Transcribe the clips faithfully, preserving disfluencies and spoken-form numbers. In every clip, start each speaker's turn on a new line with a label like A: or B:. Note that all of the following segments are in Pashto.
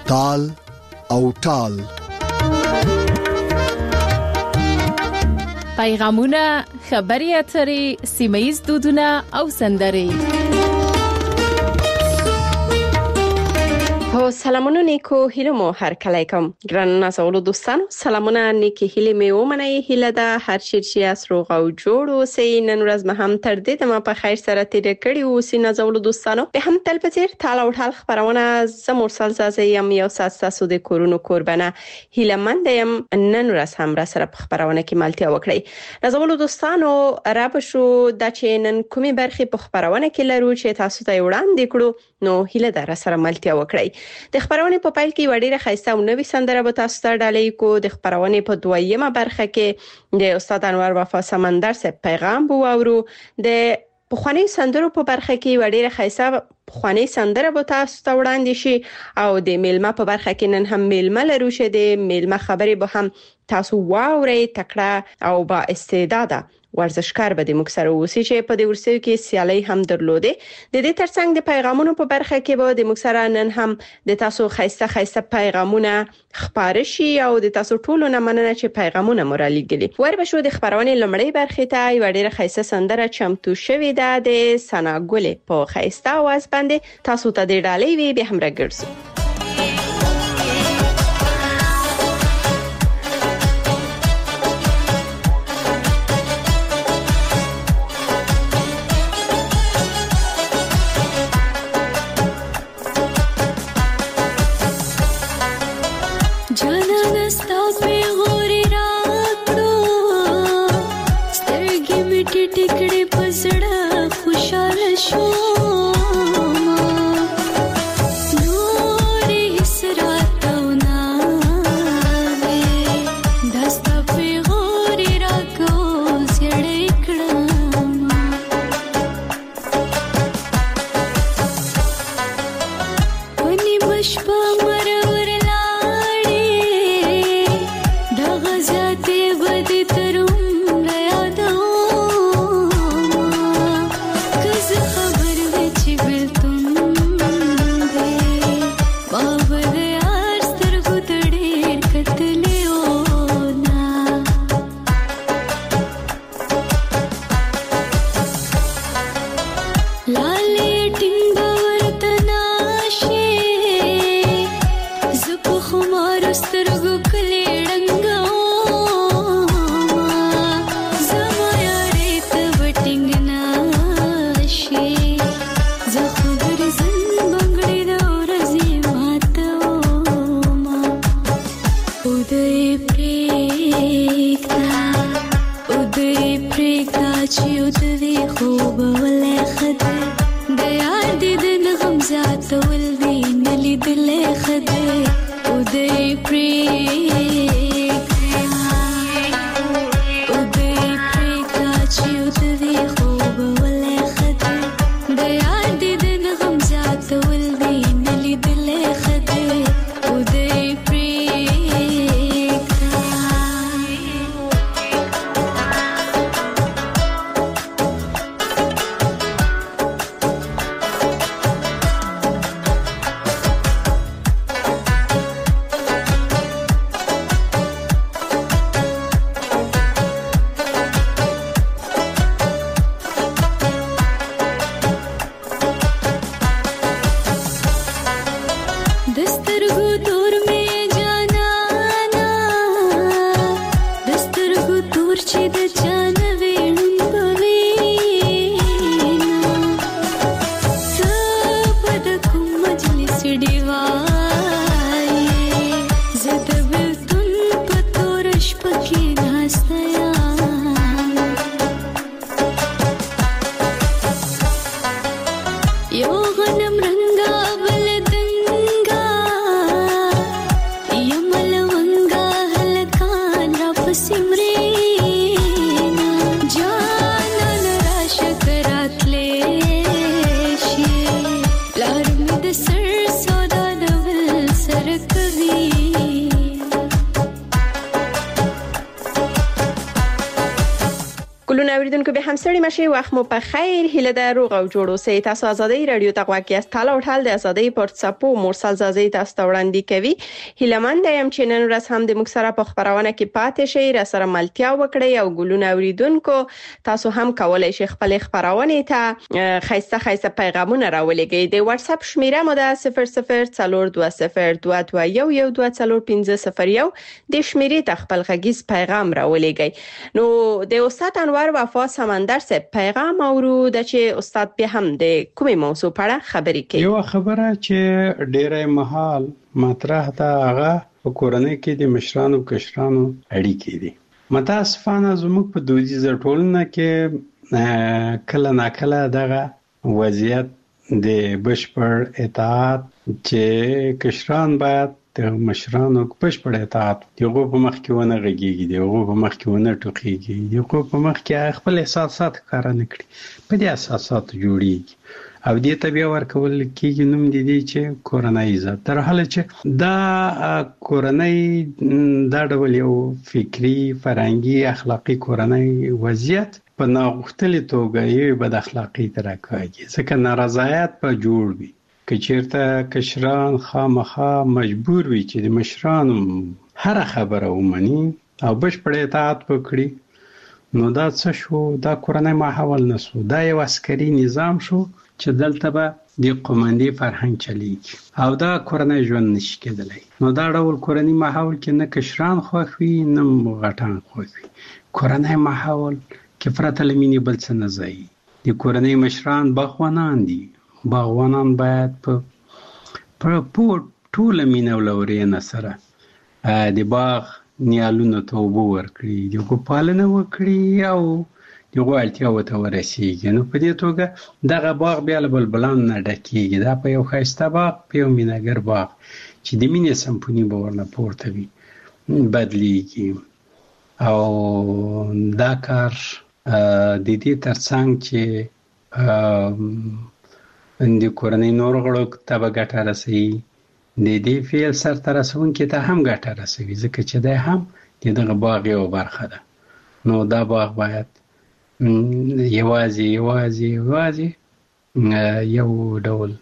A: تال او ټال.
B: پیغامونه، خبري اترې، سیمه‌ییز دودونه او سندرې.
C: هو سلامونه نیکو هیله مو هر کله کوم ګران نازولو دوستانو، سلامونه نیکی هیله مې ومنئ. هیله ده هر شي چې اسروغ او جوړ اوسئ. نن ورځ مې هم تر دې د ما په خیر سره تیر کړی اوسئ نازولو دوستانو. به هم تل په تیر تال او ټال خبرونه زموږ سلزازه یم یو سات تاسو د کورونو قربانه هیله مند یم. نن ورځ هم را سره په خبرونه کې مالتیا وکړئ نازولو دوستانو. را بشو د چې نن کومې برخې په خبرونه کې لرو چې تاسو ته وړاندې کړو، نو هیله ده را سره مالتیا وکړئ. د خبرونه په پایل کې وړي راخایسته او نوې سندره به تاسو ته ډالۍ کو. د خبرونه په دویمه برخه کې د استاد انور وفا سمندر سره پیغام بو اورو. د پخوانی سندرو په برخه کې وړي راخایسته پخوانی سندره به تاسو ته وړاندې شي او د میلمه په برخه کې نن هم میلمه لرو چې د میلمه خبرې به هم تاسو واورئ. تکړه او با استعداده ورزشکار به د موږ سره اوسي چې په دې ورسېو کې سیالي هم درلوده. د دې ترڅنګ د پیغامونو په برخه کې به د موږ سره نن هم د تاسو خیسته خیسته پیغامونه خبري شي او د تاسو ټولو نه مننه چې پیغامونه مورالي ګلی. ور به شو د خبرونه لمړی برخه ته یو ډیره خیسته سندره چمتو شوې ده د سنا ګل په خیسته आवाज باندې تاسو ته د ډالۍ وی به هم راګرځو. اوریدونکو به همسړی مشي وخت مو په خیر هله د روغ او جوړو سي تاسو ازادي رادیو ته غواړئ است تعالی او ټال د ازادي پورتسپو مرسل زازي تاسو ته وړاندې کوي هله من د ام چینل رس هم د مکسره په خبرونه کې پاتې شي را سره ملتیا وکړي او ګلونه اوریدونکو تاسو هم کولای شئ خپل خبرونه ته خاصه خاصه پیغامونه راولېږئ د واتس اپ شمیره مو د صفر صفر صفر دوه صفر دوه دوه یو یو دوه صفر پنځه صفر یو د شمیرې ته خپل غږیز پیغام راولېږئ نو د استاد انوار وفا سمندر سے پیغام اورو د چې استاد به هم د کومې موضوع په اړه خبرې کوي.
D: یو خبره چې ډېرې محال مطرح ده هغه په کورنۍ کې د مشرانو کشرانو اړیکې دي. متاسفانه زموږ په دودیزه ټولنه کې کله ناکله دغه وضعیت د بشپړ اطاعت چې کشران باید د مشرانو بشپړ اطاعت دغه په مخ کې ونه غږیږي دغه په مخ کې ونه ټوکېږي دغه په مخ کې خپل احساسات کار نه کړي په دې اساسات جوړیږي او دې ته بیا ورکول کېږي نوم دي چې کورنۍ عزت تر حاله چې دا کورنۍ دا ډول یو فکری فرهنګي اخلاقی کورنۍ وضعیت په ناغښتلې توګه یې بد اخلاقی تر راکاږي ځکه نارضایت په جوړ وي که چیرته کشران خامخا مجبور وي چې د مشرانو هر خبره ومني او بشپړ اطاعت وکړي نو دا څه شو دا کورنۍ ماحول نسو دا یو عسکري نظام شو چې دلته به د قومندې فرهنګ چلیږي او دا کورنۍ ژوند نشي کېدلی نو دا ډول کورنۍ ماحول کې نه کشران خوښ وي نه غټان خوښ وي کورنۍ ماحول کې پرته له مینې بل څه نه ځایي د کورنۍ مشران باغوانان دي باغوانان باید په په ټول مینه او لورینه سره د باغ نیالونو ته اوبه ورکړي دغه پالنه وکړي او دغه اړتیاوو ته ورسیږي نو په دې توګه دغه باغ بیا له بلبلانو نه ډکېږي دا په یو ښایسته باغ په یو مینهګر باغ چې د مینې سمفوني به ورنه پورته وي بدلیږي او دا کار د دې ترڅنګ چې د کورنۍ نور غړو ته به ګټه رسوي د دې فعل سرته رسونکي ته هم ګټه رسوي ځکه چې دی هم د دغه باغ یو برخه ده نو دا باغ باید یوازې یوازې یوازې یو ډول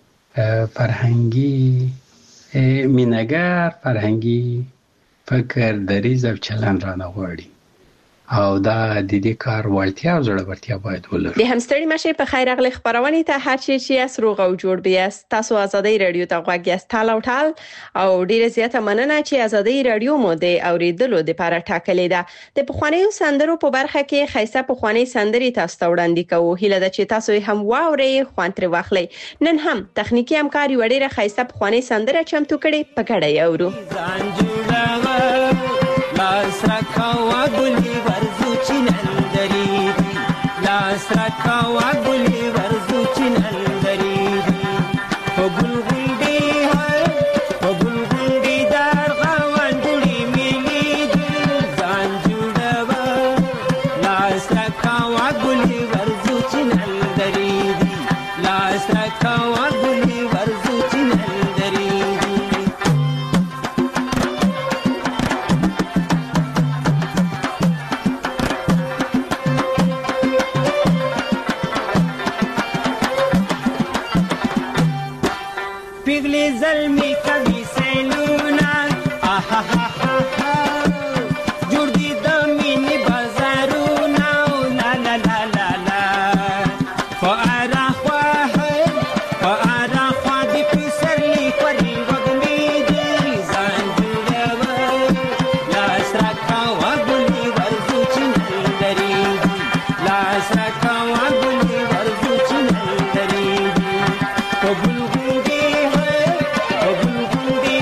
D: فرهنګي مینهګر فرهنګي فکر دریځ او چلند رانه غواړي او دا د دې کار وړتیا او زړورتیا باید ولري.
C: د همستړي مشه په خیر اغلی خبرونه ته هر چی چې اس روغ او جوړ بیاست تاسو ازادي رادیو ته غواړئ است تعالی او ټال او ډیره زیاته مننه چې ازادي رادیو مو د اوریدلو د لپاره ټاکلې ده د پخوانیو سندرو په برخه کې خیسه پخوانی سندري تاسو ته وړاندې کوو هیله ده چې تاسو هم واوري خوانتر واخلي نن هم تخنیکی همکاري وړيره خیسه پخوانی سندره چمتو کړي پکړی اورو لاسرکوا ګلی ورزو چنندری لاسرکوا ګلی ورزو چنندری په ګلغونډي هاي په ګلغونډي دار غوندړي ملي ځان جوړوا لاسرکوا ګلی ورزو چنندری لاسرکوا ګلی ورزو چنندری زلمی کبھی سیلونا آہا ہا ہا ہا جڑ دی دمینی بازارونا لا لا لا لا لا فارا خواہ فارا خواہ دی پیسر لی کوری وگمی دی زان جوڑا لاس رکھا وگلی ورزو چنندری لاس رکھا وگلی ورزو چنندری قبول گونگی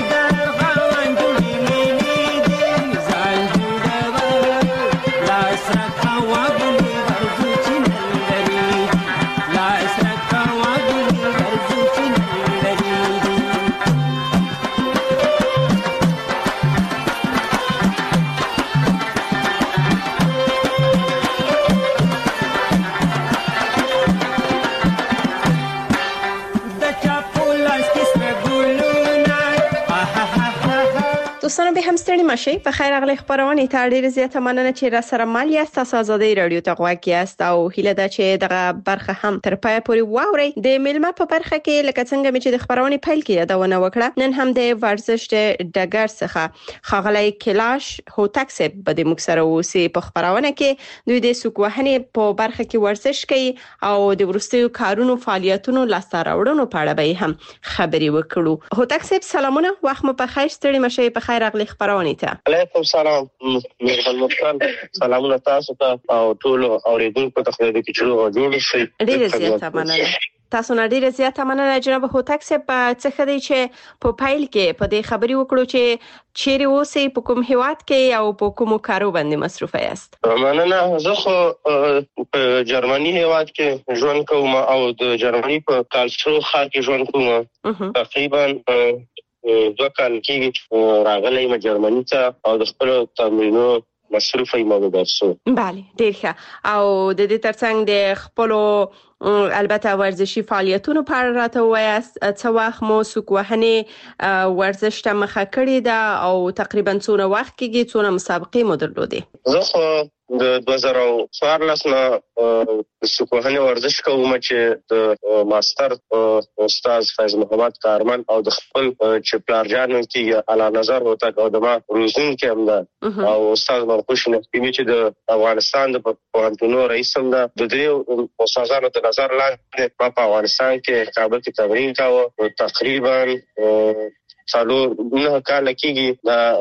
C: دوستانو به هم ستړي مشي په خیر اغلی خبرونه ته ډیره زیاته مننه چې را سره مال یاست. تاسو آزادۍ رادیو ته غوږ یاست او هیله ده چې دغه برخه هم تر پای پورې واورئ. د میلمه په برخه کې لکه څنګه چې د خبرونه پیل کې یادونه وکړه، نن هم د ورزش د ډګر څخه خاغلی کلاش هوتک صاحب به د موږ سره اوسي. په خبرونه کې دوی د سوق وهنې په برخه کې ورزش کوي او د ورستیو کارونو فعالیتونو لاسته راوړنو په اړه به هم خبري وکړو. هوتک صاحب سلامونه، وخت مو په خیر، ستړي مشي په خیر اغلی خبرونه ته.
E: علیکم سلام، مهربان مختار، سلامونه تاسو ته او ټول اوریدونکو ته. خدای دې چې جوړ شي.
C: ډیره زیاته مننه. تاسو نه ډیره زیاته مننه جناب هوتک صاحب. څه خدای چې په پایل کې په دې خبري وکړو چې چیرې اوسئ، په کوم هیواد کې او په کوم کارو باندې مصروف یاست؟
E: مننه. زه خو په جرمني هیواد کې ژوند کوم او د جرمني په کالسرو ښار کې ژوند کوم. تقریبا دوه کال کېږي راغلی یم جرمني ته او د خپل تمرینو مصروف یم او درسو.
C: بله، ډیر ښه. او د دې ترڅنګ د خپل البته ورزشي فعالیتونو په اړه راته ووایاست. څه وخت مو سوق وهنې ورزش ته مخه کړې ده او تقریبا څونه وخت کېږي، څونه مسابقې مو درلودې؟
E: زه خو د دوه زره څوارلس نه سوق وهنې ورزش کوم چې د ماستر استاد فیض محمد کارمن او د خپل چې پلارجان کې اعلی نظر هوتک او د ما روزونکي هم ده او استاد مرخوش نقیمی چې د افغانستان د پوهنتونو رئیس هم ده. د دې استادانو د نظر لاندې ما په افغانستان کې کابل کې تمرین کاوه. تقریبا څلور نه کال کېږي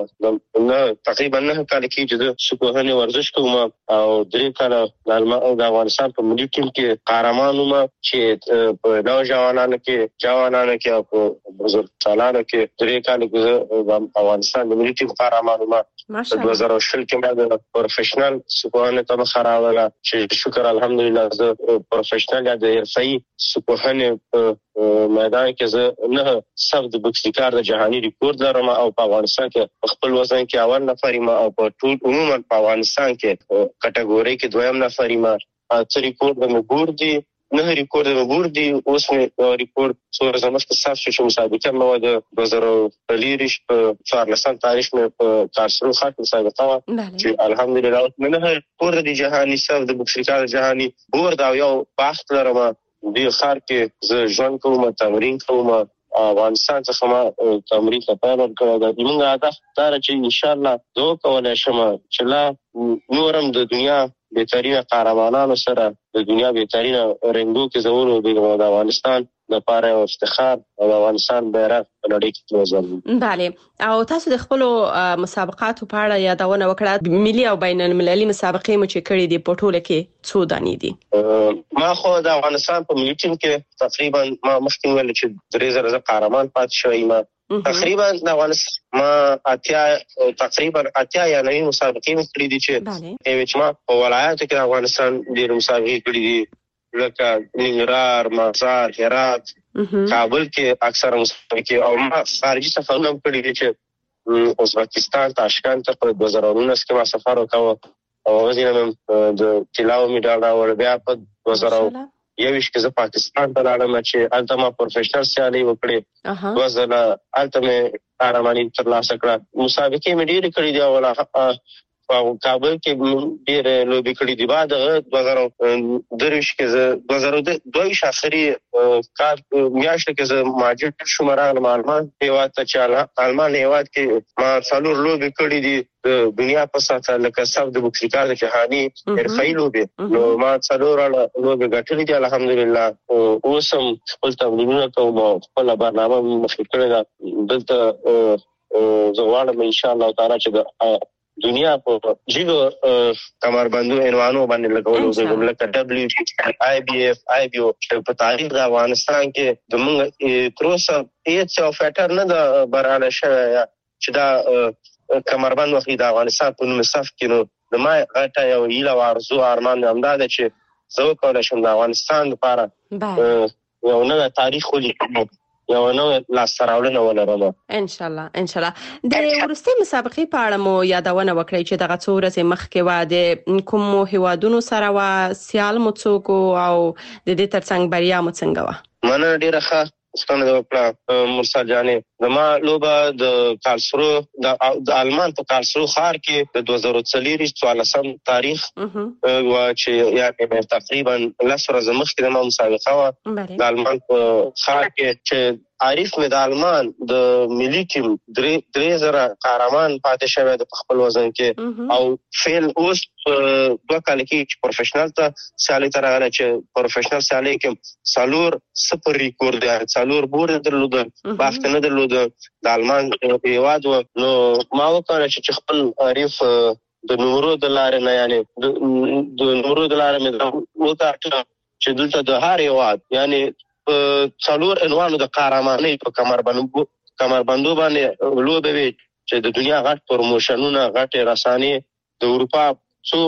E: دا نه تقریبا نه کال کېږي چې د سوق وهنې ورزش کوم او درې کاله د افغانستان په ملي ټیم کې قهرمان وم چې په نوجوانانو کې جوانانو کې او په بزرګسالانو کې درې کال کې د افغانستان د ملي ټیم قهرمان وم. په دوه زره شل کې ما د پروفیشنل سوق وهنې ته مخه راوړله چې شکر الحمدلله زه پروفیشنل یا د حرفه‌ایي سوق وهنې په میدان کې زه نه سب د بوکسیکار د جهاني ریکورډ لرم او په افغانستان کې خپل وزن کې اول نفر یم او په ټول عموما په افغانستان کې کټګوري کې دویم نفر یم. څه ریکورډ مې ګور دي، نه ریکورډ مې ګور دي. اوس مې ریکورډ څو زموږ په صف شو مسابقه مې د دوه زره لیریش په څوارلسم تاریخ مې په کارسرو ښار کې مسابقه وه چې الحمدلله مې نه ریکورډ د جهاني سب د بوکسیکار جهاني ګور دا یو بخت لرم. دې ښار کې زه ژوند کوم، تمرین کوم. افغانستان څخه ما تمرین ته پیل ورکړی ده. زموږ هدف دا ده چې انشاءالله زه وکولی شم چې لا نورم د دنیا بهترینه قهرمانانو سره د دنیا بهترینه رنګو کې زه ولوبېږم. د افغانستان لپاره یو افتخار او د افغانستان بیرغ په نړۍ کې وځلوي.
C: بله، او تاسو د خپلو مسابقاتو په اړه یادونه وکړه. ملي او بین المللي مسابقې مو چې کړې دي په ټوله کې څو دانې دي؟
E: ما خو د افغانستان په ملي ټیم کې تقریبا ما مخکې ویل چې درې زره زه قهرمان پاتې شوی یم. تقریبا د افغانستان ما اتیا تقریبا اتیا یا نوي مسابقې مې کړې دي چې ما په ولایاتو کې د افغانستان ډېرې مسابقې کړې دي لکه ننګرهار، مزار، هرات، کابل کې اکثره مسابقې او ما خارجي سفرونه هم کړي دي چې ازبکستان، تاشکند ته په دوه زره نولس کې ما سفر وکړ او هغه ځای د طلاو میډال راوړ. بیا په دوه زره یوویشت کې زه پاکستان ته لاړم چې هلته ما پروفیشنل سیالۍ وکړې. دوه ځله هلته مې قهرماني ترلاسه کړه. مسابقې مې ډېرې کړي دي او په کابل کې ډېرې لوبې کړي دي. بعد هغه دوه زره درویشت کې زه دوه زره دوه ویشت اخري کال میاشت کې زه مهاجر شوم، راغلم آلمان هېواد ته چې آلمان هېواد کې ما څلور لوبې کړي دي د دنیا په سطحه لکه سب د بوکسیکار د جهاني حرفه‌ایي لوبې. نو ما څلور لوبې ګټلې دي الحمدلله. اوس هم خپل تمرینونه کوم او خپله برنامه مخکې کړې ده. دلته زه غواړم انشاءالله تعالی چې د دنیا په جګو کمربندو عنوانو باندې لګولو لکه دبليو بي آی بي اف آی بي او په تاریخ د افغانستان کې د موږ تر اوسه هیڅ یو فټر نه ده براله شوی چې دا کمربند وخت د افغانستان په نوم صف کې. نو د ما غټه یو هیله او ارزو ارمان همدا ده چې زه وکولی شم د افغانستان لپاره یو نوی تاریخ ولیکم، یو نو لاسته راوړنه ولرم
C: ان شاء الله. ان شاء الله د ورستي مسابقې په اړه مو یادونه وکړئ چې دغه څو ورځې مخکې و د کوم هیوادونو سره و، سیال مو څوک او د دې ترڅنګ بریا مو څنګه و؟
E: مننه ډیره ښه پوښتنه وکړه مرسل جانې. زما لوبه د کارلسرو د آلمان په کارلسرو ښار کې د دوه زره څلور څوارلسم تاریخ و چې یعنې تقریبا لس ورځې مخکې زما مسابقه وه د آلمان په ښار کې چې عارف مې د آلمان د ملي ټیم درې زره قهرمان پاتې شوی د خپل وزن کې او فعل اوس دوه کال کې چې پروفیشنل ته سیالي ته راغلی چې پروفیشنل سیالي کې څلور صفر ریکورډ دی څلور بورډ درلوده باخت نه درلوده د آلمان هیواد و نو ما وکړه چې خپل عارف د نورو د لارې نه یعنی د نورو د لارې مې وکړه چې دلته د هر هیواد یعنی څلور عنوانو د قهرمانۍ په کمربندو کمربندو باندې لوبه وي چې د دنیا غټ پروموشنونه غټ رسانې د اروپا څو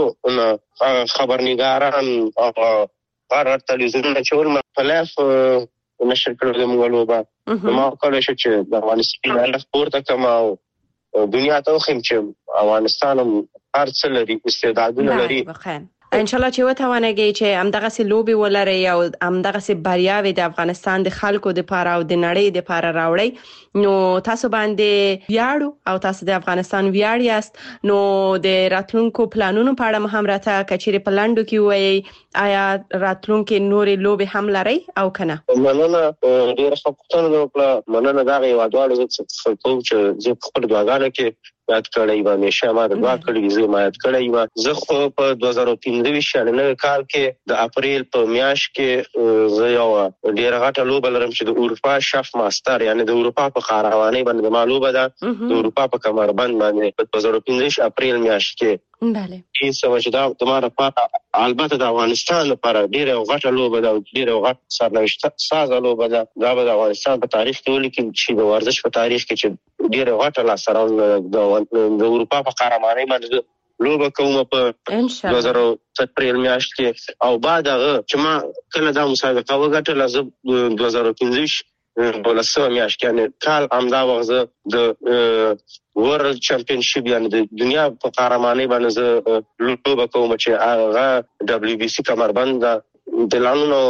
E: خبرنګاران او غټ تلویزیونونه چې ول په لاف نشر کړو د موږ لوبه ما وکړل چې د افغانستان د سپورت کما او دنیا ته خو چې افغانستان هر څه لري استعدادونه لري
C: ان شاء الله چې وتوانېږي چې همدغه سي لوبي ولري او همدغه سي بریاوي د افغانستان د خلکو د لپاره او د نړۍ د لپاره راوړي نو تاسو باندې ویاړو او تاسو د افغانستان ویاړ یاست نو د راتلونکو پلانونو په اړه هم راته کچېره پلاندو کې وایي آیا راتلونکو نورې لوبي هم لري او کنه
E: مننه ډیر ښه پوښتنه وکړه مننه دا یو اډوال چې څه چې زه خپل دعاګانو کې یاد کړی و همیشه ما د دعا کړی زه ما یاد کړی و زه خو په دوه زره پنځه شلنه کال کې د اپریل په میاشت کې زه یو ډیر غټه لوبه لرم چې د اروپا شاف ماستر یعنی د اروپا په قهرمانۍ باندې معلومه ده د اروپا په کمربند باندې په دوه زره پنځه اپریل میاشت کې
C: بله
E: هیڅ څه دا تمہاره په البته د افغانستان لپاره ډیره غټه لوبه ده ډیره غټه سرنوشت ساز لوبه ده دا د افغانستان په تاریخ کې ولیکل چې د ورزش په تاریخ کې چې ډیره غټه لاسره د اروپا په قهرمانۍ باندې لوبه کومه په دوه زره اپریل میاشت کې او بعد هغه چې ما کله دا مسابقه وګټله زه دوه زره پنځه بولسمه میاشت کې یعنی کال همدا وخت د ورلد چمپionship یعنی د دنیا په قهرمانۍ باندې زه لوبه کوم چې هغه دبليو بي سي کمربند د لانونو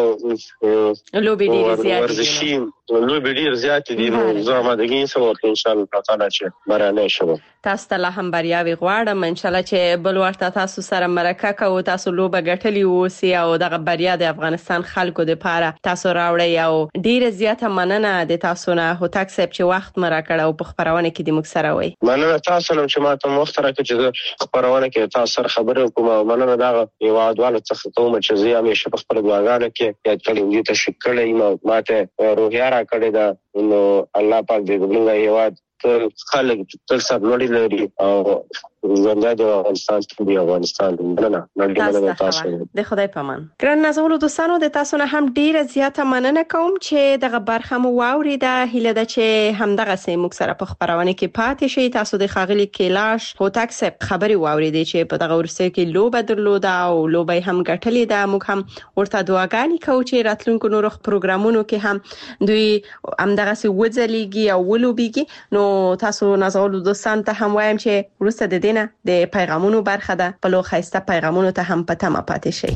C: لوبي ډیر زیات
E: ورزشي لوبي ډیر زیات دي نو زه مادګین سم ان شاء الله تعالی چې برانه شوم
C: تاسو ته هم بریاوي غواړم ان شاء الله چې بل ورته تاسو سره مرکه کوو تاسو لوبه ګټلی اوسئ او دغه بریا د افغانستان خلکو لپاره تاسو راوړی او ډیر زیاته مننه د تاسو نه هوتک صاحب چې وخت مرا کړ او په خبرونه کې د موږ سره وای
E: مننه تاسو نن چې ما ته وخت راکړ چې خبرونه کې تاسو سره خبرې کوم مننه دا یو اډواله څخه کوم چې زه همیشه په خپل دعاګانو کې یاد کړم دې ته شکر یم ماته روحیه را کړی دا نو الله پاک دې موږ هیواد ته خلک تل سره لري او زنده د افغانستان د افغانستان مننه مننه تاسو
C: د خدای پامان ګران نازولو دوستانو د تاسو نه هم ډیره زیاته مننه کوم چې دغه برخه مو واوریده هیله ده چې همدغه سه موږ سره په خبرونه کې پاتې شي تاسو د خاغلی کلاش هوتک صاحب خبري واوریدي چې په دغه ورسې کې لوبه درلوده او لوبه هم ګټلې ده موږ هم ورته دعاګانې کوو چې راتلونکو نورو پروګرامونو کې هم دوی همدغه سه وځلېږي او ولوبېږي نو تاسو نازولو دوستان ته هم وایم چې ورسته د دینه د پیغامونو برخه ده په لو خسته پیغامونو ته هم پته ما پاتې شي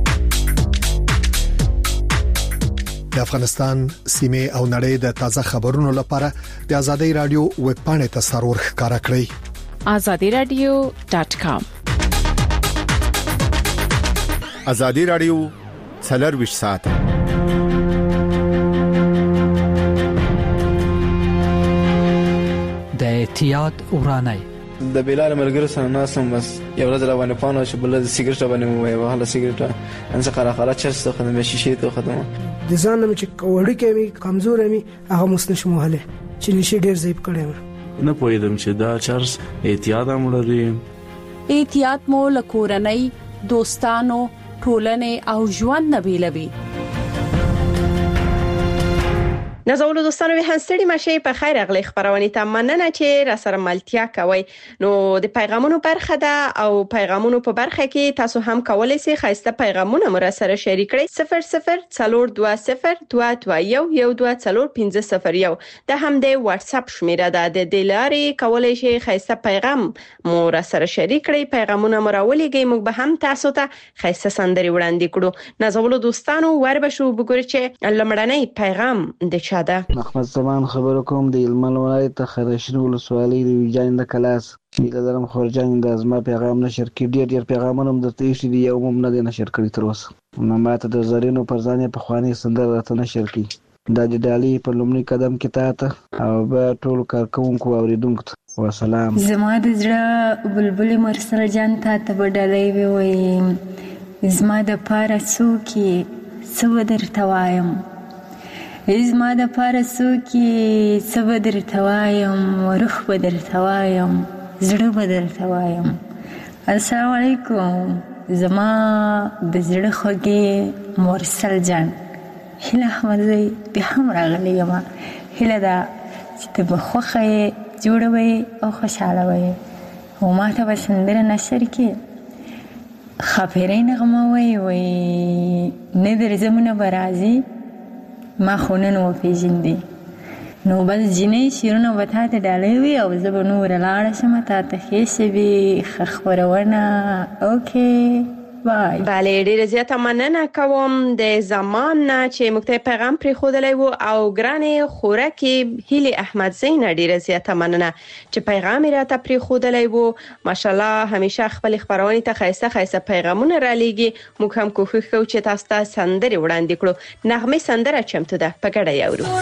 A: د افغانستان سیمه او نړۍ د تازه خبرونو لپاره د ازادي رادیو ویب پاڼې ته سرور ښکارا کړئ
B: azadi radio dot com
F: ازادي رادیو څلور ویشت ساعته
G: د احتیاط ورانه
H: د بلال ملګرو سره ناسم بس یو ورځ روانه پانو چې بل د سیګریټ باندې مو وهله سیګریټ ان څه خره خره چرسته خدمه شیشه ته خدمه
I: د ځان چې وړي کې کمزور مې هغه مسنش موهله چې نشي ډیر ضعیف کړم
J: نه پوهیدم چې دا چرس احتیاط هم لري
B: احتیاط مو لکورنۍ دوستانو ټولنې او ژوند نبیلوي
C: نازولو دوستانو به هنستړي مشه په خیر اغلی خبرونه ته مننه چې را سره ملتیا کوي نو د پیغامونو برخه ده او پیغامونو په برخه کې تاسو هم کولای شئ خاصه پیغامونه مر سره شریک کړئ صفر صفر څلور دوه صفر دوه دوه یو یو دوه څلور پنځه صفر یو د هم د واتس اپ شمیره ده د دلاري کولای شئ خاصه پیغام مر سره شریک کړئ پیغامونه مرولېږي موږ به هم تاسو ته خاصه سندري وړاندې کړو نازولو دوستانو ور به شو وګورئ چې لمړنۍ پیغام د چا ده؟
G: محمد زمان خبر کوم د هلمند ولایت خرشین ولسوالۍ د ویجان د کلاس میله درم خورجان د ازما پیغام نشر کړي. ډیر ډیر پیغامونه هم درته ایښي دي، یو هم نه دی نشر کړی تر اوسه. نو ماته د زرینو پر ځان یې پخوانۍ سندره راته نشر کړي. دا د ډالۍ په لومړي قدم کې تا ته او بیا ټولو کارکوونکو او اورېدونکو ته وسلام.
K: زما د زړه بلبلې مرسل جان تا ته به ډالۍ ووایي، زما دپاره څوک یې څه به درته وایم، زما دپاره څوک یې څه به درته وایم، روح به درته وایم، زړه به درته وایم. السلام علیکم زما د زړه خوږې مرسل جان. هیله احمدزی بیا هم راغلی یم. هیله ده چې ته به خوښه یې، جوړه به یې او خوشحاله به یې او ما ته به سندره نشر کړي. ښاپیرۍ نغمه وایي وایي نه درځمونه به راځي ما خو نن وپېژندې. نو بس جینۍ شعرونه به تا ته ډالۍ وي او زه به نوره لاړه شم تا ته ښې شوي ښه خپرونه. اوکې بای.
C: بله ډیره زیاته مننه کوم د زمان نه چې موږ ته پیغام پرېښودلی و او ګرانې خورکې هیلې احمدزۍ نه ډیره زیاته مننه چې پیغام یې راته پرېښودلی و. ماشاءالله همیشه خپلې خپرونې ته ښایسته ښایسته پیغامونه رالیږي. موږ هم کوښښ کوو چې تاسو ته سندرې وړاندې کړو. نغمې سندره چمتو ده، په ګډه یې اورو.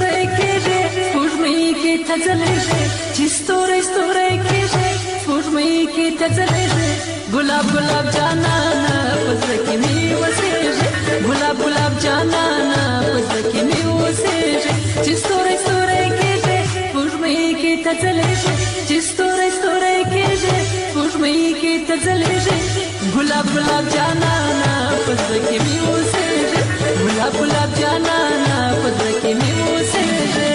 L: गुलाब गुलाब जानाना पज़र की मी वसेजे, गुलाब गुलाब जानाना पज़र की मी वसेजे, जिस तोरे तोरे केजे पुष्मई की तजलेजे, जिस तोरे तोरे केजे पुष्मई की तजलेजे, गुलाब गुलाब जानाना पज़र की मी वसेजे, गुलाब गुलाब जानाना पज़र की मी वसेजे.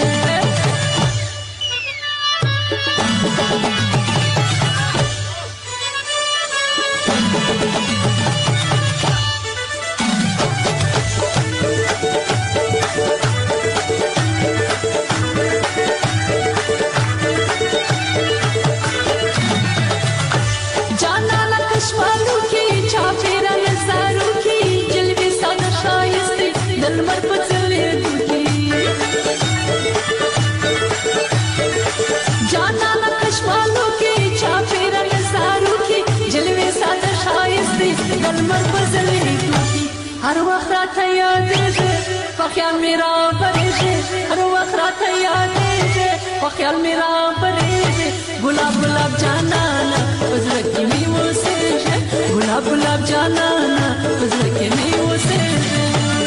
L: हर वक्त रात याद है ख्याल मेरा परे है, हर वक्त रात याद है ख्याल मेरा परे है. गुलाब गुलाब जानाना पज़र की मी वो से है, गुलाब गुलाब जानाना पज़र की मी वो से है.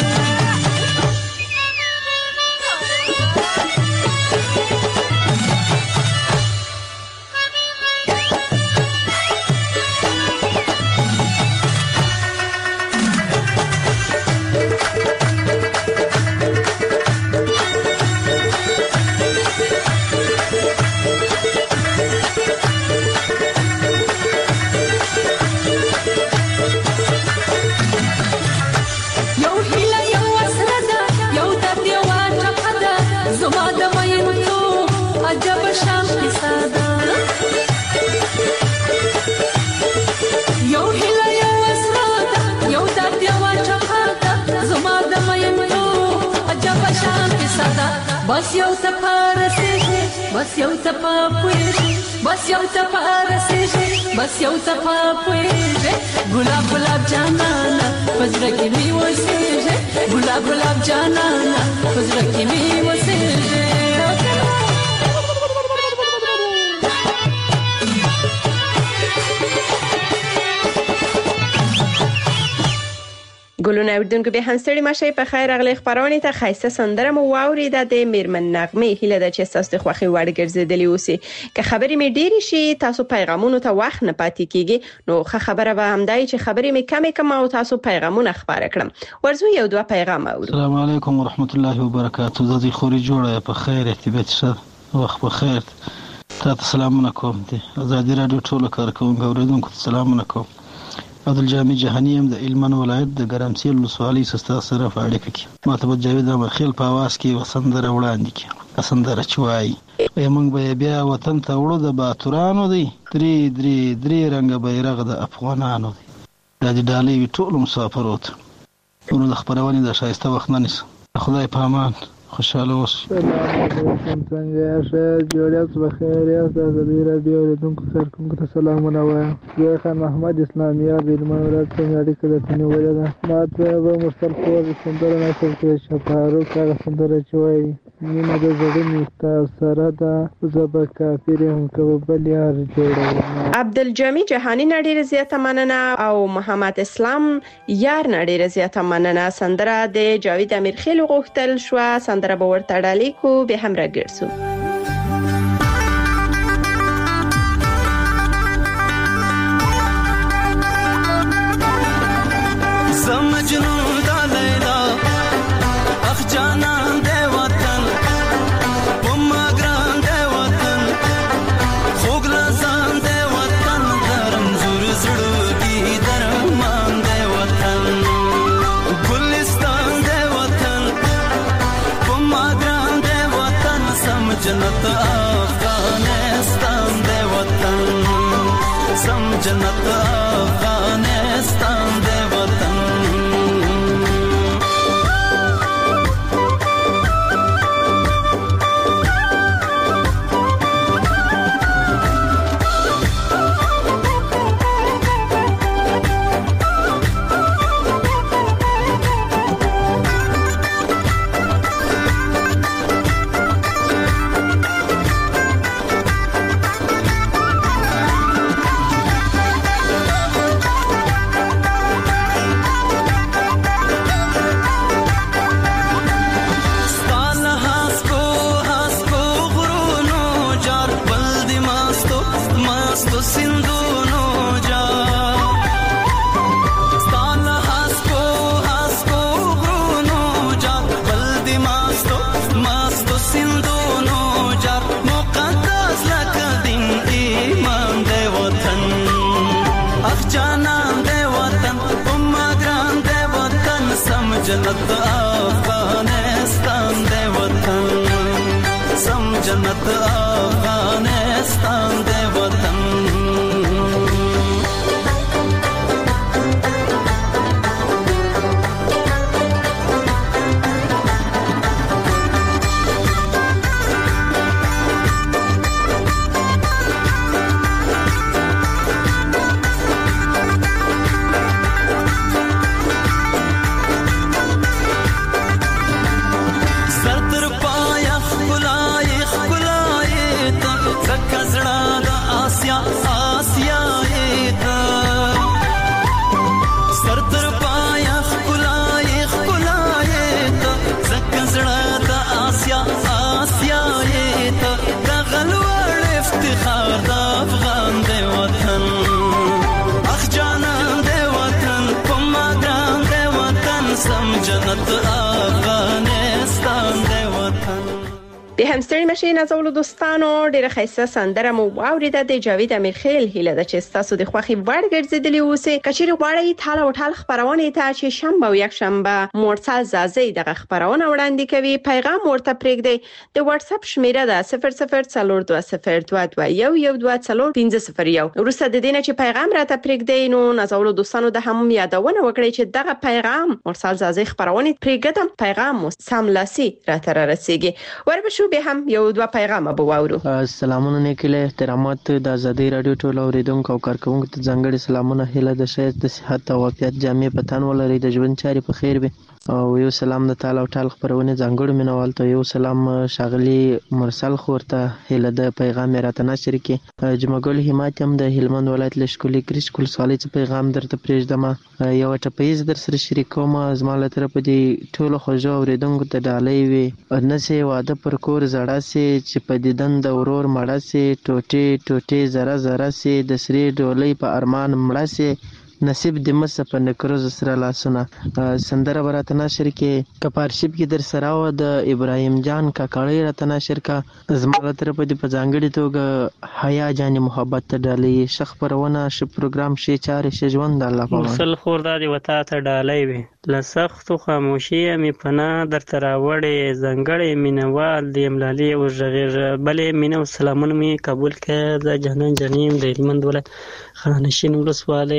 L: बस यौ सफार से बस यौ सफा पुए बस यौ सफार से बस यौ सफा पुए गुलाब गुलाब जानाना पज़र की मी वो से गुलाब गुलाब जानाना पज़र की मी वो से.
C: ګلونه اوریدونکو به هنستړي مشه په خیر اغلی خبرونه ته خایسته سندره مو واوریده د میرمن نغمه. هیله ده چې تاسو د خوخي وړ ګرځیدلی اوسئ. که خبرې می ډیری شي تاسو پیغامونو ته وخت نه پاتې کیږي نو ښه خبره به همدای چې خبرې می کمې کم او تاسو پیغامونه خبره کړم. ورزو یو دوه پیغام اورو.
M: السلام علیکم ورحمت الله وبرکاته. زدي خوري جوړه په خیر احتیاط شه وخت په خیر. تاسو سلامونه کوم دي ازادي رادیو ټول کارکونکو اوریدونکو سلامونه کوم. عبدالجامع جهانی هم د هلمند ولایت د ګرمسیر ولسوالۍ سره سره فاړه کوي. ماته جاوید احمد خیل په आवाज کې وسندره وړاندې کی وسندره چوي موږ به بیا وطن ته وړو د باتورانو دی درې درې درې رنگ بیرغ د افغانانو دی د ډالۍ ټول مسافر وته ورو د خبرونه د شایسته وخت نه نس خدای په امان خوشاله اوسئ.
N: السلام علیکم، څنګه یاست؟ جوړیاست؟ بخیر یاست؟ د ازادي راډیو اورېدونکو کارکونکو ته سلامونه وایم. زه خان محمد اسلامیار د هلمند ولایت څخه اړیکه درته نیولې ده. ما ته به مرسل خور سندره نشر کړې چې فاروق هغه سندره چې وایي مینه د زړه مې ستا سره ده، زه به کافر یم که به بل یار جوړوم.
C: عبدالجمیل جهانی نه ډېره زیاته مننه او محمد اسلام یار نه ډېره زیاته مننه. سندره د جاوید امیرخیل غوښتل شوه، سندره به ورته ډالۍ کو، بیا هم راګرځو.
L: سمجنون دا لیلا اخ جانان دے وطن پما گران دے وطن خوگ لزان دے وطن درم زور زڑوگی درمان دے وطن گلستان دے وطن پما گران دے وطن سمجنت افغانستان دے وطن سمجنت افغانستان دے وطن. جنت افغانستان دے وطن سم جنت افغانستان دے وطن.
C: به همستری مشه نازولو دوستانو ډیره خیسته سندره مو واوریده د جاوید امیرخیل. هیله ده چې تاسو د خوخي وړ ګرځیدلی اوسئ. کچېرې غواړئ ټاله او ټال خبرونه ته چې شنبه او یک شنبه مرسل زازي دغه خبرونه وړاندې کوي، پیغام ورته پرېږدئ. د واتس اپ شمیره ده صفر صفر څلور دوه صفر دوه دوه یو یو دوه څلور پنځه صفر یو. وروسته د دې نه چې پیغام راته پرېږدئ نو نازولو دوستانو د هم یادونه وکړئ چې دغه پیغام مرسل زازي خبرونه پرېږدم، پیغام مو سملاسي راته رارسیږي. وربشو به هم یو دوه پیغام به واورو.
O: سلامونه نیکله احترامات د ازادي رادیو ټول اوریدونکو او کارکونکو ته ځانګړي سلامونه. هیله د شایست د صحت او عافیت جامع پتان ولري، د ژوند چاري په خیر وي. او یو سلام د تعالی او ټال خبرونه ځانګړو مینوال ته یو سلام شاغلی مرسل خورته هیله د پیغام راته نشر کی. جمعګل همت هم د هلمند ولایت لشکولي کریش کول سوالي پیغام درته پرېږدم. یو ټپیز در سره شریکوم زماله طرف دی ټول خوځو اوریدونکو ته ډالۍ وي نه سي واده پر کور زړه سي چې په دیدن د ورور مړه سي ټوټي ټوټي زره زره سي د سری ډولۍ په ارمان مړه سي نصیب د مس په نکروز سره لاسونه. سندره برات نشر کې کپارشپ کې در سره و د ابراهیم جان کا کړي رات نشر کا زماله طرف دی په ځانګړي توګه حیا جان محبت ته ډالۍ شخ پرونه ش پروګرام شي چارې شجوند الله په
P: مرسل خور د وتا ته ډالۍ وي لسختو خاموشي می پنا در تراوړې زنګړې مینوال د املالي او ژغیر بلې مینو سلامونه می قبول کړه. د جهنم جنیم د هلمند ولایت خانشین ولسوالۍ د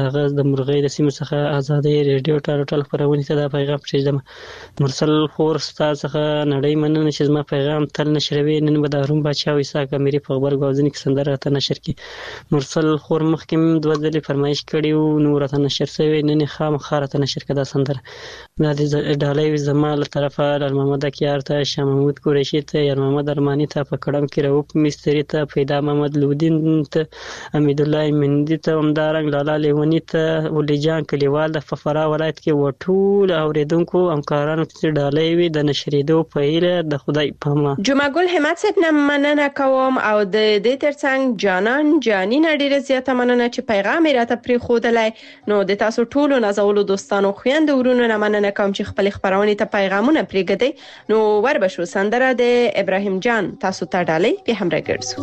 P: هغه د مرغۍ د سیمو څخه ازادۍ ریډیو ټال ټال خپرونې ته دا پیغام پرېږدم. مرسل خور ستا څخه نړۍ مننه چې زما پیغام تل نشروي. نن به د هارون باچا او اسحاق امیري په غبرګو او ځینې کې سندره راته نشر کړي. مرسل خور مخکې م دوه ځلې فرمایش کړی و، نو راته نشر شوی، نن یې خامخا راته نشر کړه دا سندره. دا د ډالۍ زما له طرفه لال محمد اکیار ته، شاه محمود قریشي ته، یار محمد ارماني ته، په کړم کې رؤف مستري ته، پیدا محمد لودین ته، حمیدالله مندي ته، همدارنګ لالا لیوني ته، ولی جان کلیوال د فرا ولایت کې و ټول اورېدونکو همکارانو ته ډالۍ وي د نشرېدو په هیله د خدای په امان.
C: جمعه ګل همت صاحب نه مننه کوم او د دې ترڅنګ جانان جانین ډیره زیاته مننه چې پیغام یې راته پرېښودلی. نو د تاسو ټولو نازولو دوستانو خویندو ورونو نه مننه کوم چې خپل خبرونه ته پیغامونه پرېږدئ. نو ور به شو سندره د ابراهیم جان تاسو ته ډالۍ په همراه ګرځو.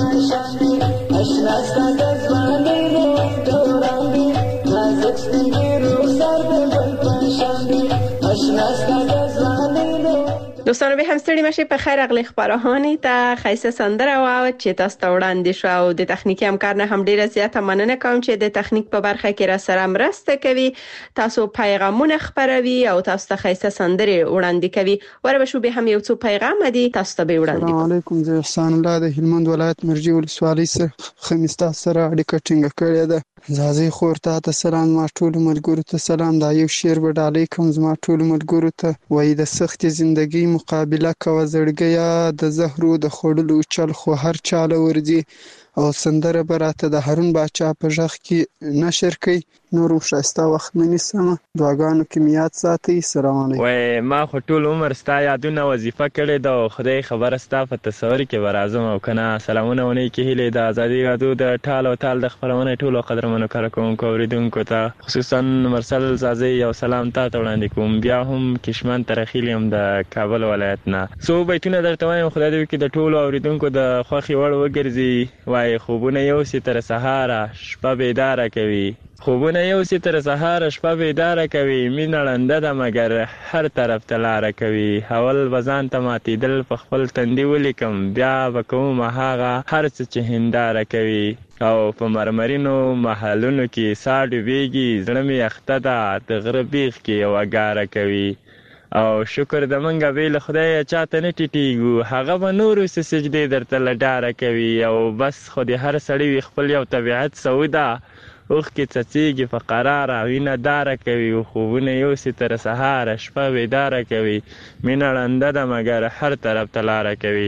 Q: Ashna sta da zwane no dorandi, nazak stingi
C: دوستانو به هم ستړي مشي په خیر اغلی خبرهانی ته خیسه سندره او چې تاسو ته وړاندې شو او د تخنیکی همکار نه هم ډیره زیاته مننه کوم چې د تخنیک په برخه کې را سره مرسته کوي، تاسو پیغامونه خبروي او تاسو ته خیسه سندره وړاندې کوي. وربه شو به هم یو څو پیغام دي تاسو ته به وړاندې کوم.
Q: السلام علیکم، زه احسان الله د هلمند ولایت مرجی ولسوالۍ سره خمیستا سره اړیکه ټینګه کړې ده. زازي خور ته سلام، ما ټول ملګرو ته سلام. دا یو شعر به ډالۍ کوم زما ټول ملګرو ته. وای د سخت زندگی مقابله کوه زړګیا، د زهرو د خوړلو چل خو هر چاله ورځي. او سندره براته د هارون باچا په ژغ کې نشر کوي. نور شایسته وخت منی سم دعاګانو کې میات ساتي. سلام علیکم.
R: وای ما خو ټول عمر ستا یادونه وظیفه کړې ده، خدای خبر ستا په تصور کې ورازم او کنه. سلامونه ونی کې هلي د ازادي رادیو د ټال او ټال د خبرونه ټول قدرمنو کارکونکو اوریدونکو ته خصوصا مرسل زازي یو سلام ته وړاندې کوم. بیا هم کشمن ترخیلم د کابل ولایت نه سو بیتونه درته وایم، خدای دې کې د ټول اوریدونکو د خوخي وړ وګرځي. وای خوبونه یو سي تر سهار شپه بیدار کوي، خوبونه یو سي تر سهار شپه بیدار کوي. مینه لنده ده مگر هر طرف ته لاره کوي. اول بزان ته ماتېدل په خپل تندي ولیکم، بیا به کوم هغه هر څه چې هنداره کوي. او په مرمرینو محلونو کې سا ډوبېږي، زړه مې اخته ده د غره بیخ کې یوه ګاره کوي. او شکر د منګه به له خدای چاته نه ټیټیږو، هغه به نورو څه سجدې درته له ډاره کوي. او بس خو د هر سړي خپل یو طبیعت سوده، اوخ کې څڅېږي په قراره وینه داره کوي. خوبونه یو سي تر سهار شپه بیداره کوي، مینه ړنده ده مګر هر طرف ته لاره کوي.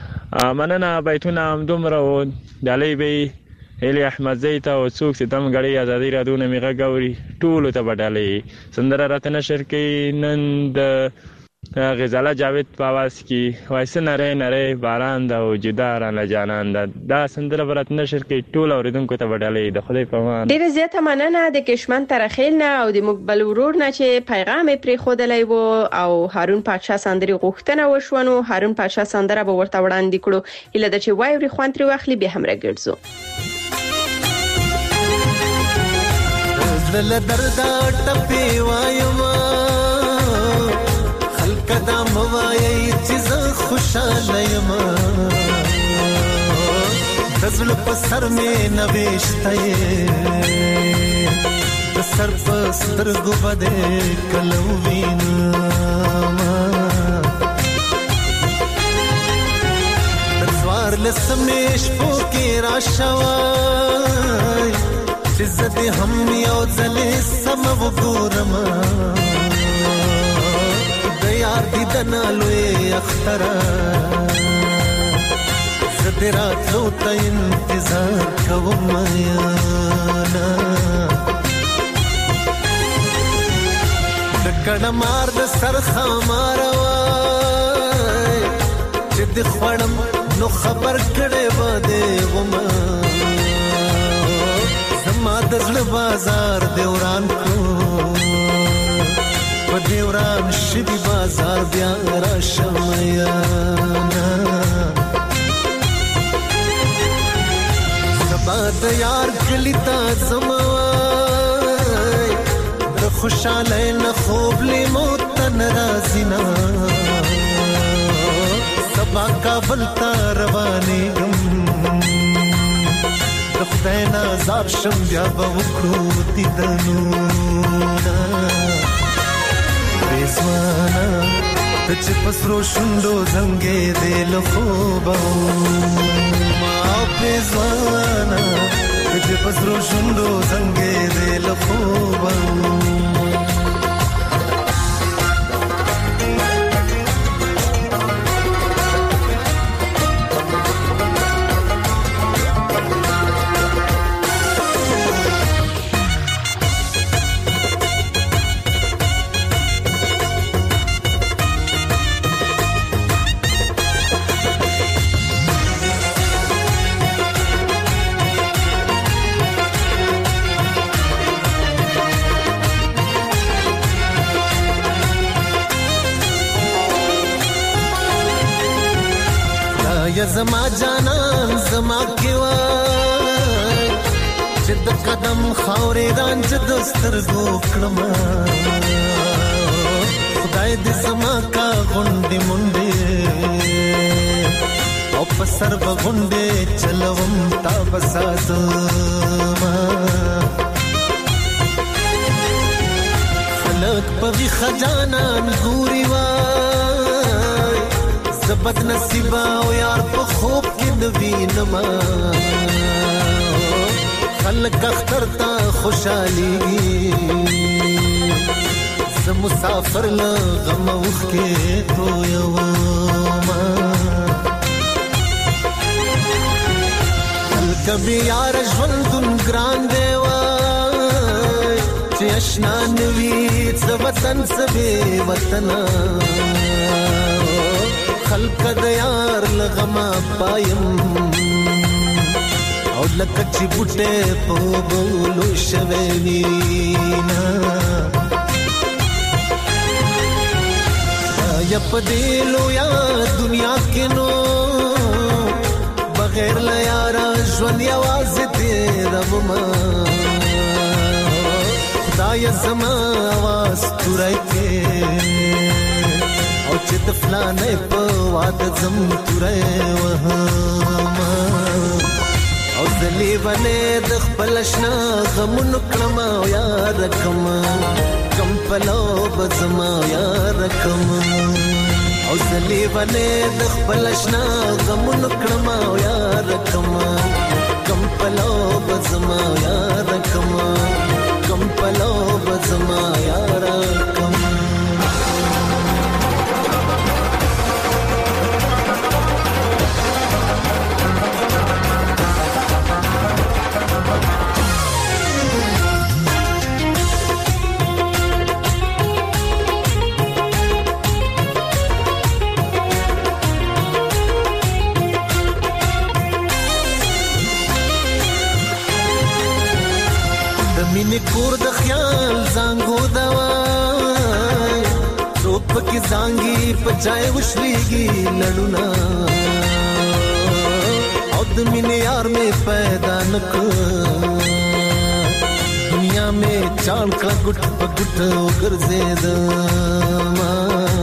R: مننه بیتونه همدومره و. ډالۍ به هیلی احمدزی ته او څوک چې دم غړي ازادي رادیو نه میغه ګوري ټولو ته بدلې سندره راته نشر کوي. نن د غزاله جاوید په आवाज کې وایسه نری نری باران دا او جدا را جانان دا دا سندره برات نشر کوي ټول اوریدونکو ته بدلې. د خدای په امان.
C: ډیره زیاته مننه د کشمن ترخیل نه او د مقبل ورور نه چې پیغام پرې خودلای وو او هارون پاچا سندري غوښتنه وشونو. هارون پاچا سندره به ورته وړاندې کړو. اله د چې وایوري خوان تر واخلي به هم راګرځو.
S: زل دردا ټپي وایما خلک دا موایي چې خوشاله یم. دزل په سر مې نوښته د سر په سترګو باندې کلو وینم. زوار لسمې شپو کې راشوي عزت هم یو ځلې سم وګورم. د یار دیدن لوی اختر زه راتلو ته انتظار کوم. یانا د کړه مار د سر خمار وای چې د خوړم نو خبر کړي باندې غما. ما دزل بازار دیوران کو په دیوران شدی بازار بیا را شمیانا. سبا د یار کلی تا زموای د خوشاله نه خوب لی موت ناراضینا. سبا کابل تا رواني ګم خدای نازار شم بیا به وکړو دیدنونه. ریزوانا ته چې پسرو شونډو زنګې دې له خوبه ما ریزوانا ته چې پسرو شونډو زنګې دې له خوبه. یا زما جانان زما کیوا چې د قدم خاورې رانج د سترګو کړم. خدای خدای دې زما کا غونډې منډې او په سر به غونډې چلوم تا به ساتما خلک په ویښه جانان ګوري وای زه بد نصیبه او یار په خوب کې نه وینما خلک اختر ته خوشحالېږي زه مسافر له غمه اوښکې تویومه هلکه بې یاره ژوندون ګران دی وای چې اشنا نه وي څه وطن څه بې وطنه خلکه د یار له غمه پایم او لکه چې بوټی په بولو شوی وینه یا په دې لویا دنیا کې نو بغیر له یاره ژوند یوازې تېرومه خدایه زما اواز توری کې او چې د فلانۍ په واده ځم توری وهمه او زه لیونی د خپل اشنا غمونو کړم او یاره کړم کم پلو به زما یاره کړم او زه لیونی د خپل اشنا غمونو کړم او یاره کړم کم پلو به زما یاره کړم کم پلو به زما یاره کړم مینې کور د خیال زانګو دوای څوک پکې زانګي په چای وشلېږي لړونه او د مینې یار مې پیدا نه کړ دنیا مې چاڼ کړه ګوټ په ګوټ وګرځېدمه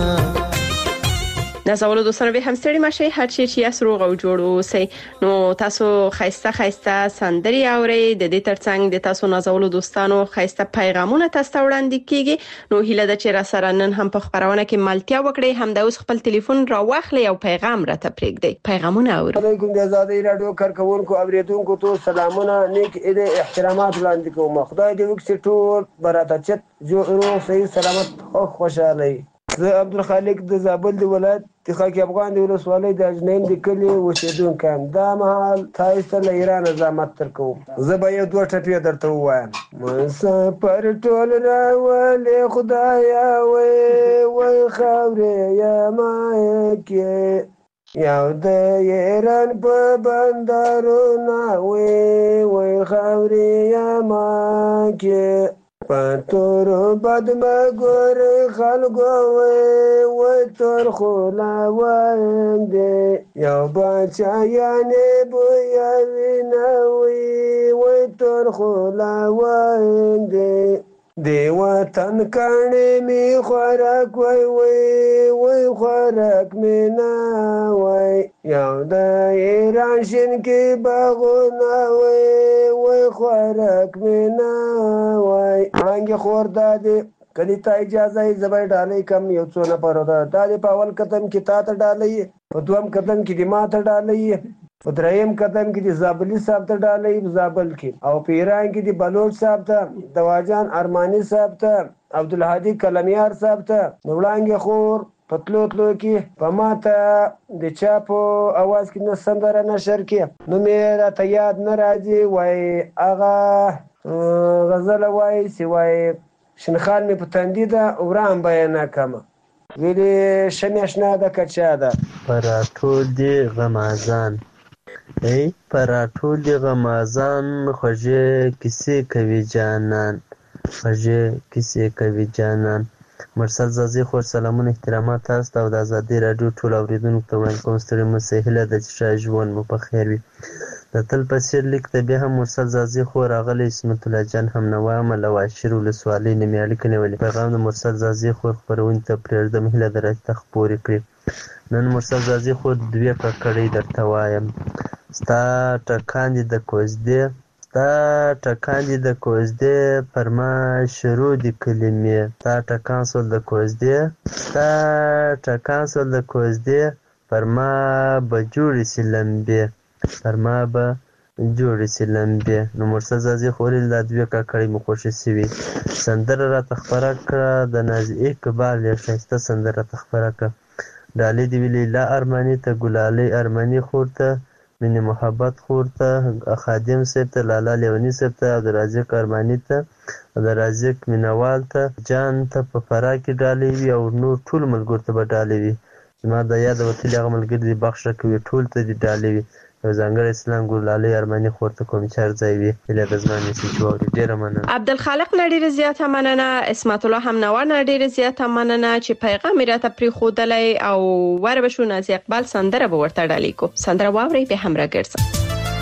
C: نازولو دوستانو به هم ستړي مشئ هر چی چې یاست روغ او جوړ اوسئ نو تاسو خایسته خایسته سندري اورئ د دې ترڅنګ د تاسو نازولو دوستانو خایسته پیغامونه تاسو ته وړاندې کیږي نو هیله ده چې را سره نن هم په خبرونه کې ملتیا وکړئ هم د اوس خپل ټلیفون را واخلئ او پیغام راته پرېږدئ پیغامونه اورئ
T: علیکم د آزادۍ رادیو کارکونکو اوریدونکو ته سلامونه نیک اید احترامات وړاندې کوم خدای دې وکړي ټول براته چت جوړ صحیح سلامت او خوشاله زه عبدالخالق د زابل د ولایت د خاک افغان د ولسوالۍ د اجنین د کلي اوسیدونکی یم دا مهال تاسو ته له ایرانه زحمت درکوم زه به یو دوه ټپې درته ووایم مسافر ټول راولې خدایه وی وی خاورې یمه کې یو د ایران په بندرونه وی وی خاورې یمه کې پتور بد مګور خلګو وای تر خلا وندې یو بچا یانه بویا وینوي وای تر خلا وندې دی وطن کڼې می خوراک وای وای وای خوراک می نه وای یو د ایران شین کې باغونه وای وای خوراک می نه وای څنګه خور دادې کله ته اجازه یې زبر ډالې کم یو څو نه پرودا دادې په اول قدم کې تا ته ډالې په دوم قدم کې د ما ته ډالې په دریم قدم کې د زابلی صاحب ته ډالې زابل کې او په ایران کې د بلوچ صاحب ته دواجان ارمانی صاحب ته عبدالهادي کلمیار صاحب ته وړاندې خور پتلو تلو کې په ماته د چا په اواز کې نه سندره نشر کې نو مې راته یاد نه راځي وای هغه غزل وای سی وای شنخال مې په تندي ده وران بیان کما ویلې شمیشنا د کچا ده
O: پراټو دی غمازان ای پراټو دی غمازان خوږه کیسې کوي جانان خوږه کیسې کوي جانان مرسل زازي خو سلامونه احترامات تاسو ته د آزادۍ رادیو ټول اوریدونکو ته وړاندې کوم ستړي مو سهیله د چې ژوند مو په خیر وي د تل په څېر لیک ته بیا هم مرسل زازي خو راغلی اسمت الله جان هم نوامه له واشر ولسوالۍ نه مې اړیکه نیولې. پیغام د مرسل زازي خور خپرونې ته پرېږدم هیله د راشته خپورې کړي. نن مرسل زازي خور دوې ککړۍ درته وایم. ستا ټکان دي د کوزدې ستا ټکان دي د کوزدې پر ما شروع دي کلمې. ستا ټکان سول د کوزدې ستا ټکان سول د کوزدې پر ما به جوړې سي لمبې پر ما به جوړې سي لمبې. نو مرسل زازي خورې دا دوې ککړۍ مې خوښې سوي. سندره راته خپره کړه د ناز اقبال یې ښایسته سندره راته خپره کړه. ډالۍ دې وي لیلا ارماني ته، ګلالۍ ارماني خور ته، مینې محبت خور ته، خادم صاحب ته، لالا لیوني صاحب ته، عبدالرازق ارماني ته، عبدالرازق مینوال ته، جان ته په فراه کې ډالۍ وي او نور ټولو ملګرو ته به ډالۍ وي. زما د یاده وتلي هغه ملګري دې بخښه کوي ټول ته دې ډالۍ وي. یو ځانګړی سلام ګلالۍ ارماني خور ته کوم چې هر ځای وي. هیله ده زما میسج واوري. ډېره مننه.
C: عبدالخالق نه ډېره زیاته مننه. اسمت الله هم نوار نه ډېره زیاته مننه چې پیغام یې راته پرېښودلی او ور به شو نازي اقبال سندره به ورته ډالۍ کو. سندره واورئ بیا هم راګرځم.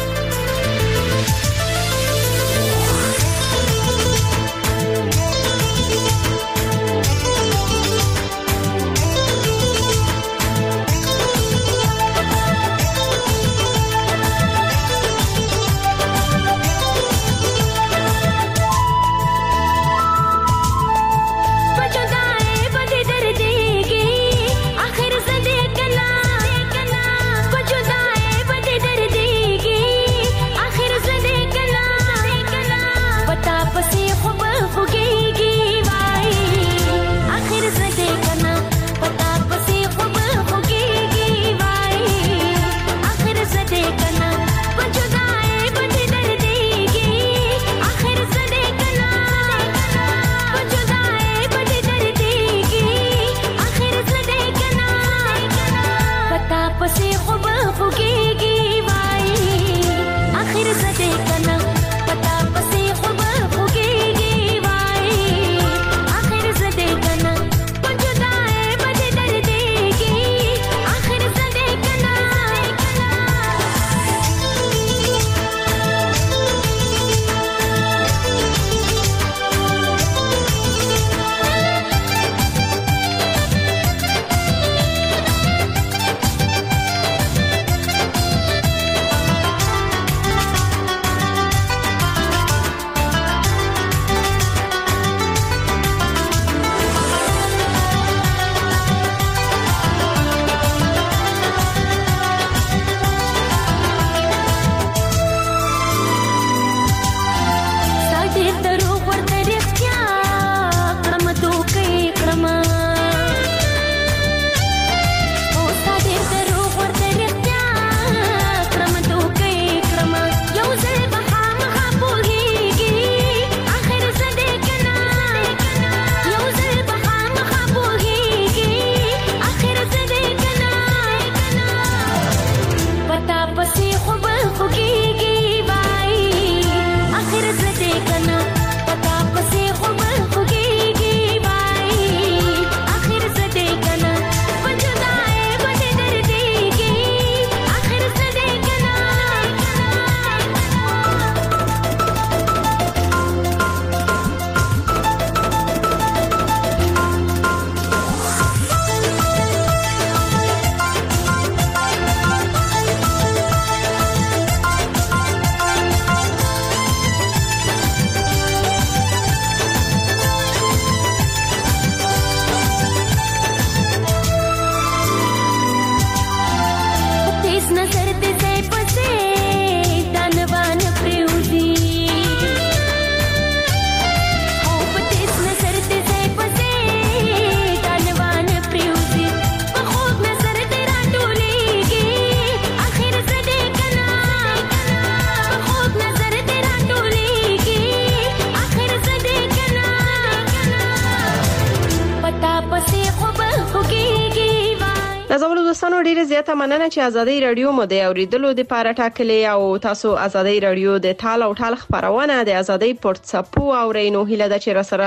C: نازولو دوستانو ډیره زیاته مننه چې ازادي رادیو مو د اوریدلو د پاره ټاکلې او تاسو ازادي رادیو د ټال او ټال خبرونه د ازادي پورت سپو او رینو هیله د چر سره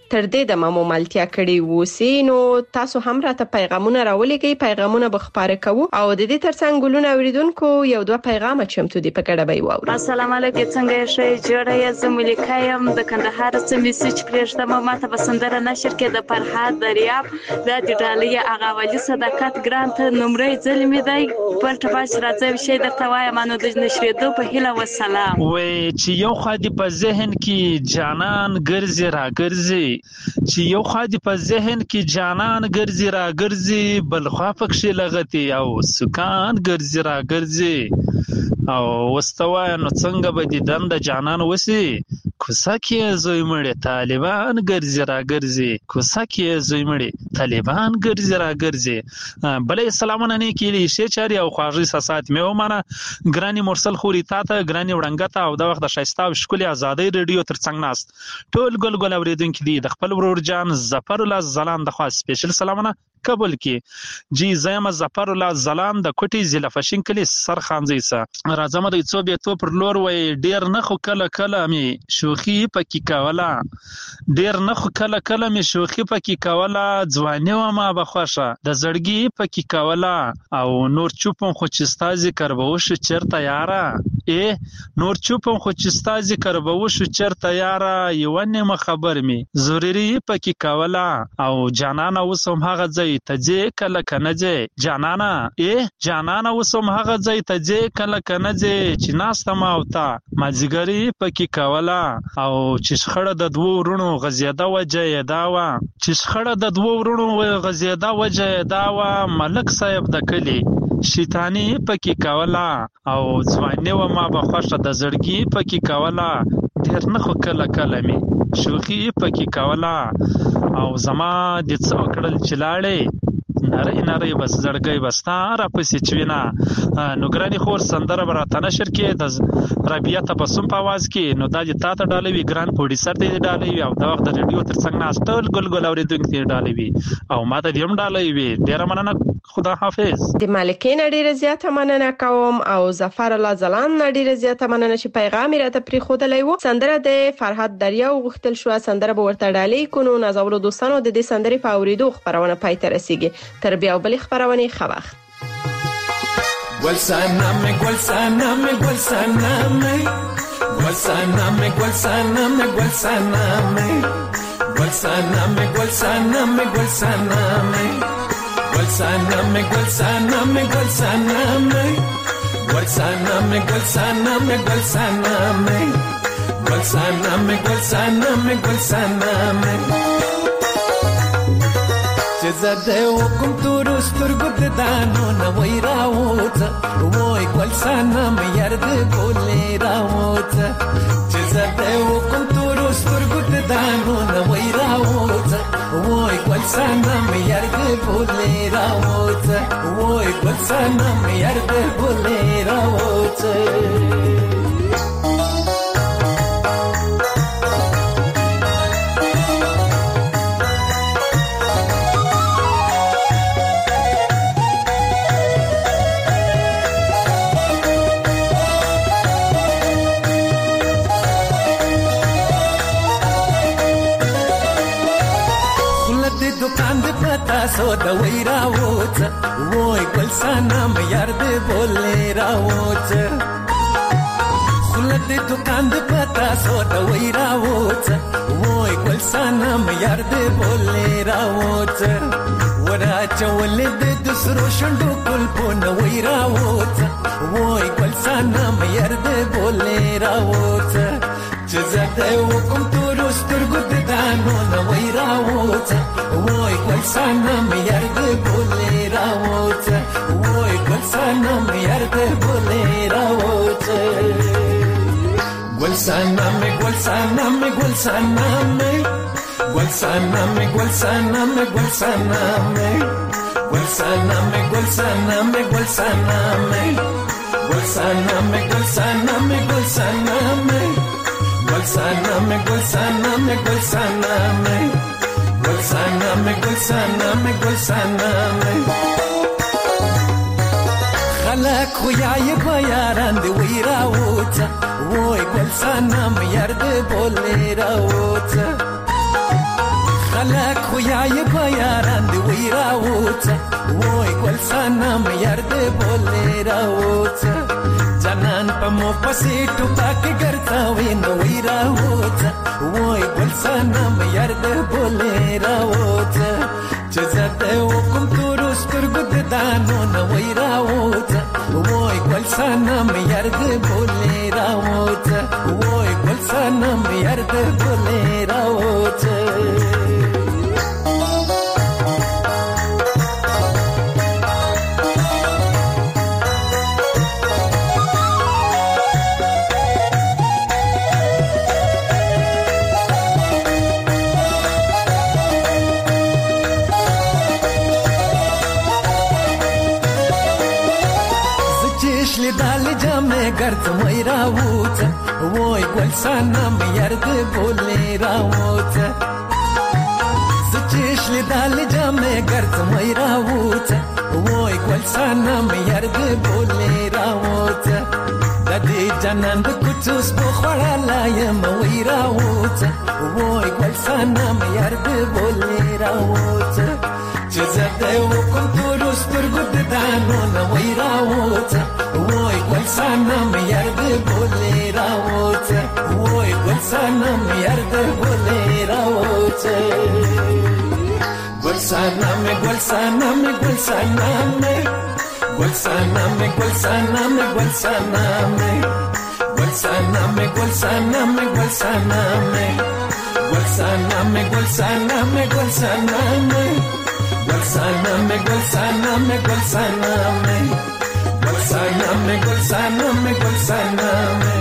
C: تر دې د ممو ملتیا کړي وسی نو تاسو هم راته پیغامونه راولېږئ پیغامونه به خبره کوو او د دې ترڅنګ ګلونه اوریدونکو یو دوه پیغام چمتو دي په کډه به وورو.
U: السلام علیکم څنګه شئ جوړه یې زمولیکا یم د کندهار سمې سچ پرېښته ما ماته بسندره نشر کې د فرحات دریاب د ډالۍ اغا ولی صداقت ګرانت نمرې ځلمې دی پر تباش راځي شي درته وایم انو د نشریدو په هیله والسلام.
V: وې چې یو خادي په ذهن کې جانان ګرځي را ګرځي چې یو خادي په ذهن کې جانان ګرځي را ګرځي بل خوا پکښې لغتي او سکان ګرځي را ګرځي او واستوای نو څنګه به دي دند جانان وسی کوسه کې زوی مړي طالبان ګرځي را ګرځي کوسه کې زوی مړي طالبان ګرځي را ګرځي. بلې سلامونه نه کېلی شي چاري او خواږي ساسات مې ومنه ګراني مرسل خوري تا ته ګراني وړنګته او د وخت د شایسته او شکلي ازادي رادیو ترڅنګ ناست ټول ګل ګل اوریدونکو دي د خپل ورور جان ظفر الله زلان د خاص سپیشل سلامونه قبول کی جی زیم ظفر الله زلان د کوټي ضلع فشین کلی سر خانزي سره راځم د څو به تو پر لور وای ډیر نه خو کله کله می شوخي پکې کاولا ډیر نه خو کله کله می شوخي پکې کاولا ځواني و ما بخښه د زړګي پکې کاولا او نور چوپم خو چستا ذکر به وش چرته یارا ای نور چوپم خو چستا ذکر به وش چرته یارا یو نه خبر می ضروري پکې کاولا او جانانه وسم هغه ځای تجه کله کنه جه جانانا ای جانانا وسم هغه ځای تجه کله کنه جه چې ناسته ما اوتا ما جګری پکې کاولا او چې شخړه د دوو ورونو غزیاده وجه داوا چې شخړه د دوو ورونو غزیاده وجه داوا ملک صاحب د کلی شیطانی پکې کاولا او ځواني و ما بخښه د زړګي پکې کاولا ډیر نه خو کله کله می شوخي پکې کاولا او زما د څو کړل چلاړې نری نری بس زړګي بستا را پسې چوینا نو ګرانی خور سندره براته نشر کې د ربیعه تبسم په आवाज کې نو د تا ته ډالوي ګران پوډي سر دې ډالوي او د وخت د ریډیو ترڅنګ ناستل ګل ګل اوریدونکو دې ډالوي او ماته دې هم ډالوي ډیر مننه خدا حافظ.
C: د مالکین ډیره زیاته مننه کوم او ظفر الله زلان ډیره زیاته مننه چې پیغام راته پری خودلای وو. سندره د فرحات دریا غختل شو سندره به ورته ډالۍ کونو نازولو دوستانو د دې سندرې په اوریدو خبرونه پای ته رسیږي تر بیا بل خبرونه خبر
L: گل سنامه گل سنامه گل سنامه گل سنامه گل سنامه گل سنامه گل سنامه گل سنامه گل سنامه گل سنامه گل سنامه گل سنامه گل سنامه گل سنامه گل سنامه گل سنامه گل سنامه گل سنامه چې زده وکم تور سترګو د دانو نه وای راوځه وای ګل سنم یار دې ګولې راوځه چې زده وکم تور سترګو د دانو نه وای راوځه وای ګل سنم یار دې ګولې راوځه وای ګل سنم یار دې ګولې راوځه दुकान दे पता सो दवाई रावोच वोई गल सनम यार दे बोले रावोच खुलत दुकान दे पता सो दवाई रावोच वोई गल सनम यार दे बोले रावोच वरा चवले दे दूसरो शंडो कुल पोन वई रावोच वोई गल सनम यार दे बोले रावोच जزده وکم تو سترګو د دانو نه وای راوځه وای ګل سنم یار دې بولې راوځه وای ګل سنم یار دې بولې راوځه ګل سنم ګل سنم ګل سنم ګل سنم ګل سنم ګل سنم ګل سنم ګل سنم ګل سنم ګل سنم ګل سنم ګل سنم گل سنم گل سنم گل سنم گل سنم گل سنم گل سنم خلق خویای بیاران دی وی راوتا وای گل سنم یار دی بولی راوتا
D: خلک خو یای په یاران دی وی راوڅه وای ګل سنم یار دې بولې راوڅه جانان په مو پسې ټوپک ګرځا وی نو وی راوڅه وای ګل سنم یار دې بولې راوڅه چې زته وکم تور سترګو د دانو نو وی راوڅه وای ګل سنم یار دې بولې راوڅه وای ګل سنم یار دې بولې راوڅه ګرځم وای راوڅه وای ګل سنم یار دې بولې راوڅه سچېش لیدل جامې ګرځم وای راوڅه وای ګل سنم یار دې بولې راوڅه د دې جنان د کوڅو سپو خړلایم وای راوڅه وای ګل سنم یار دې بولې راوڅه چې زه دې وکم تور سترګو د دانو نو وای راوڅه وای ګل سنم یار دې بولې راوڅه وای ګل سنم یار دې بولې راوڅه ګل سنم ګل سنم ګل سنم ګل سنم ګل سنم ګل سنم ګل سنم ګل سنم ګل سنم ګل سنم ګل سنم ګل سنم ګل سنم ګل سنم ګل سنم Gulsanam, Gulsanam, Gulsanam